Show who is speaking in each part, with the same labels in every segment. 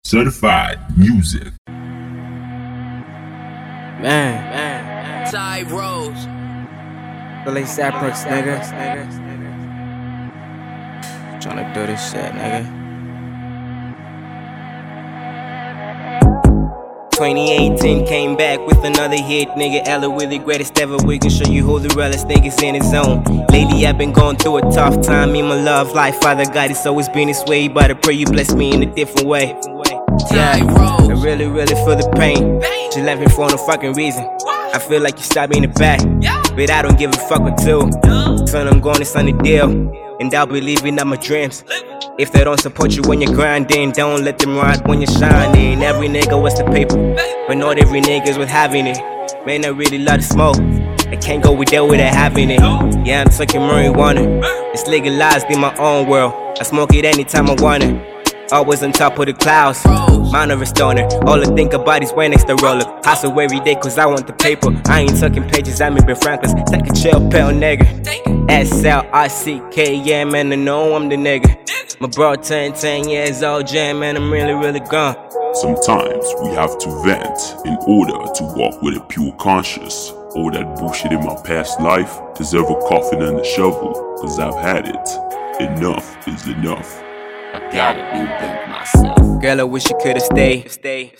Speaker 1: Certified music.
Speaker 2: Man.
Speaker 3: Ty Rose.
Speaker 2: Billy Cypress, nigga. Tryna do this shit, nigga. 2018 came back with another hit, nigga. Ella with the greatest ever. We can show you who the realest niggas in his zone. Lately I've been going through a tough time in my love life. Father God, it's always been this way, but I pray you bless me in a different way. Yeah, I really feel the pain. She left me for no fucking reason. I feel like you stabbed me in the back, but I don't give a fuck what to. Son, I'm going to sign the deal, and I'll be leaving out my dreams. If they don't support you when you're grinding, don't let them ride when you're shining. Every nigga wants the paper, but not every nigga's with having it. Man, I really love to smoke. I can't go with that without having it. Yeah, I'm taking marijuana. It's legalized in my own world. I smoke it anytime I want it. Always on top of the clouds, mind of a stoner. All I think about is when next the roller. Hustle every day cause I want the paper. I ain't tucking pages, I'm in Ben Franklin's. Take a chill pill, nigga. SLICK, yeah, man, I know I'm the nigga. My bro 10 years old, jam, man, I'm really gone.
Speaker 1: Sometimes we have to vent in order to walk with a pure conscience. All that bullshit in my past life deserve a coffin and a shovel, cause I've had it. Enough is enough.
Speaker 3: I gotta rethink myself.
Speaker 2: Girl, I wish you could've stayed.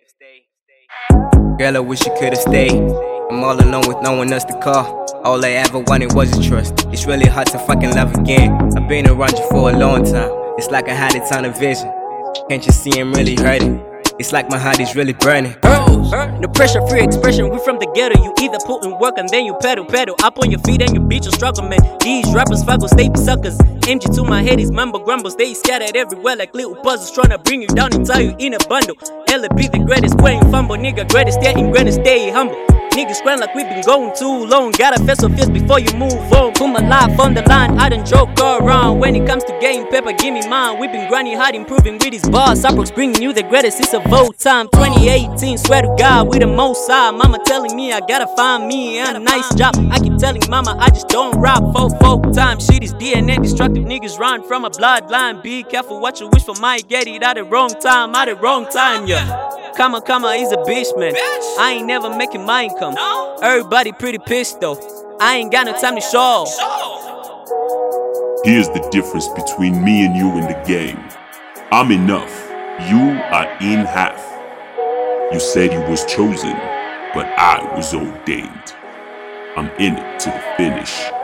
Speaker 2: Girl, I wish you could've stayed. I'm all alone with no one else to call. All I ever wanted was a trust. It's really hard to fucking love again. I've been around you for a long time. It's like I had a ton of vision. Can't you see I'm really hurting? It's like my heart is really burning.
Speaker 4: No pressure, free expression, we from the ghetto. You either put in work and then you pedal. Up on your feet and you beat your struggle, man. These rappers fuckles, they be suckers. MG to my head is mumble grumbles. They scattered everywhere like little puzzles, trying to bring you down and tie you in a bundle. Ella be the greatest, where you fumble. Nigga greatest, yeah, in greatest, stay humble. Niggas grind like we been going too long. Gotta fess so fierce before you move on. Put my life on the line, I done joke around. When it comes to getting paper, give me mine. We been grinding hard, improving with these bars. Cyprox bringing you the greatest, it's a vote time. 2018, swear to God, we the most high. Mama telling me I gotta find me a nice job. I keep telling mama I just don't rap for time. Shit is DNA destructive, niggas run from a bloodline. Be careful what you wish for, might get it at the wrong time, yeah. Comma is a bitch, man. I ain't never making mine come. Everybody pretty pissed though. I ain't got no time to show.
Speaker 1: Here's the difference between me and you in the game. I'm enough. You are in half. You said you was chosen, but I was ordained. I'm in it to the finish.